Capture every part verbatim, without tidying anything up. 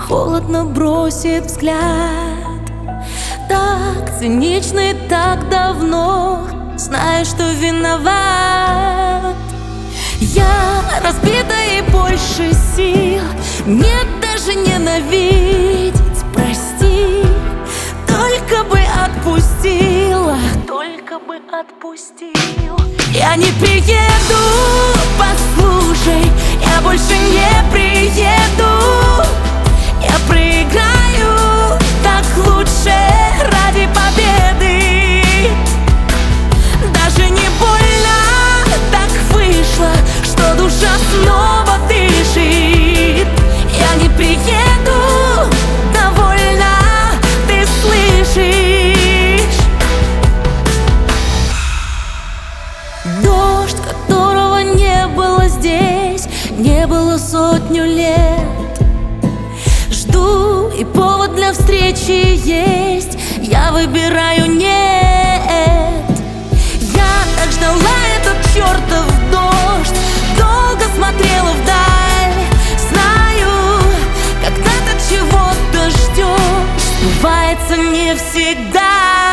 холодно бросит взгляд. Так цинично и так давно, знаешь, что виноват. Я разбита и больше сил нет даже ненавидеть. Прости, только бы отпустила, только бы отпустил. Я не приеду, послушай, я больше не приеду. Я проиграю, так лучше ради победы. Даже не больно, так вышло, что душа снова дышит. Я не приеду, довольно, ты слышишь? Дождь, которого не было здесь, не было сотню лет. Жду, и повод для встречи есть, я выбираю нет. Я так ждала этот чертов дождь, долго смотрела вдаль. Знаю, когда ты чего-то ждешь, сбывается не всегда.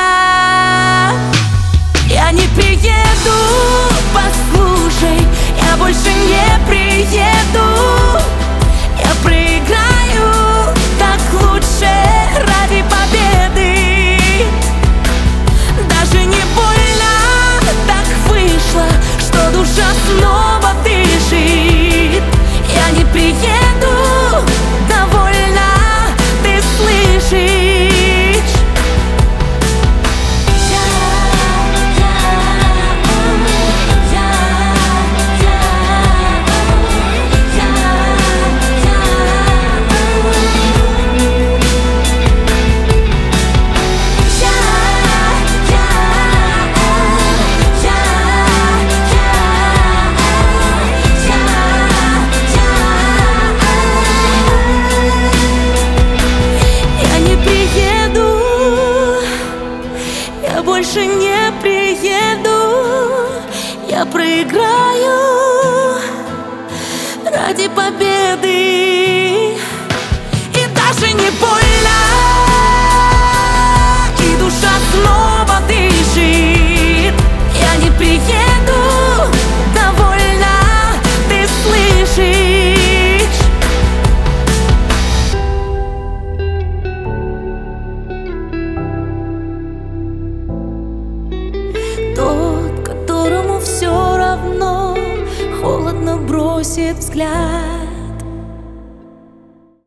Я не приеду, послушай, я больше не приеду. Я проиграю, так лучше ради победы. Даже не больно, так вышло, что душа снова дышит. Я не приеду, довольно, ты слышишь? Больше не приеду, я проиграю ради победы. И даже не больно, и душа снова дышит. Я не приеду, довольно, ты слышишь? Тот, которому все равно, холодно бросит взгляд.